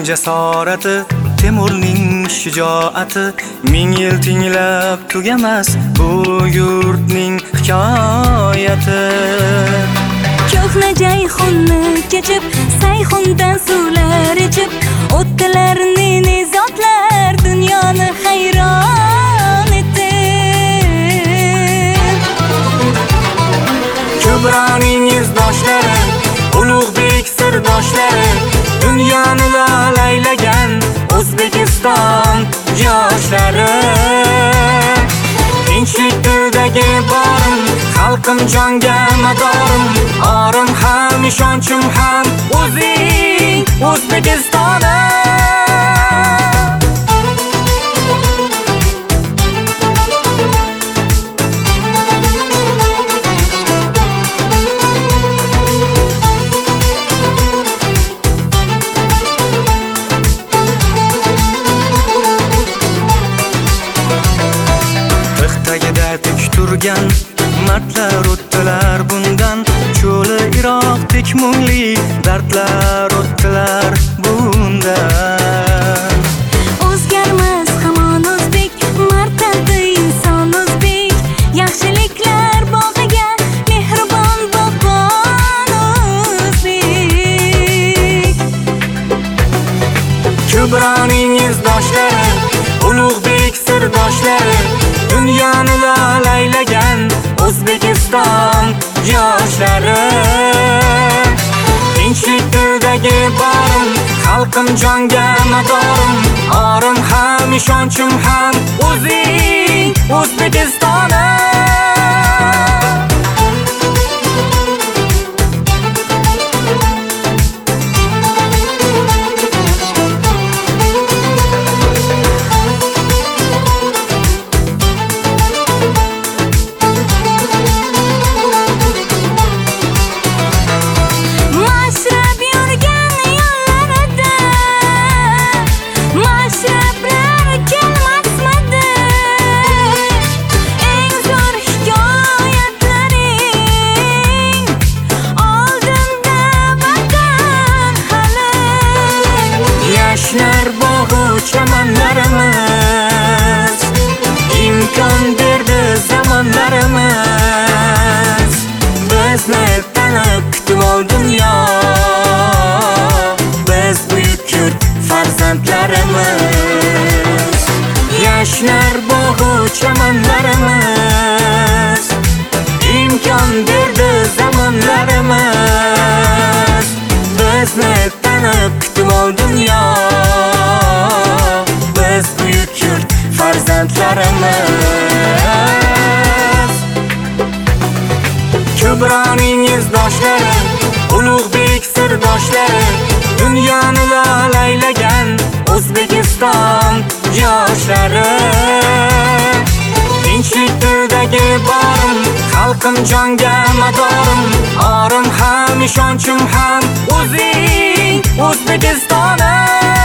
jasorati, Temurning shijoati, ming yil tinglab tugamas bu yurtning hikoyati. Ko'hna Jayhonni kechib, Sayxundan suvlar ichib, o'tdilar nizotlar dunyoni hayron etdi. Kubroning izdoshlari, Ulug'bek sirdoshlari, dunyoni laylagan O'zbekiston yoshlari. Tinchlik dildagi borim, xalqim jonga madorim, orim ham ishonchim ham o'zing O'zbekistonim. Tik turgan martlar o'tdilar bundan, cho'li Iroqdek mungli dardlar o'tdilar bundan. O'zgarmas hamon o'zbek, martabli inson o'zbek, yaxshiliklar bog'iga mehribon boqon o'zbek. Kubroning izdoshlari, Ulug'bek sirdoshlari, dunyoni laylagan O'zbekiston yoshlari. Tinchlik dildagi borim, xalqim jonga madorim, orim ham ishonchim ham o'zing O'zbekistonim. Yashnar bog'u chamanlarimiz, imkon berdi zamonlarimiz. Bizni tanib kutib ol dunyo, biz buyuk yurt farzandlarimiz. Yashnar bog'u chamanlarimiz, imkon berdi zamonlarimiz. Bizni tanib kutib ol dunyo, biz buyuk yurt farzandlarimiz. Kubroning izdoshlari, Ulug'bek sirdoshlari, dunyoni laylagan O'zbekiston yoshlari. Tinchlik dildagi borim, xalqim jonga madorim, orim ham ishonchim ham o'zing O'zbekistonim.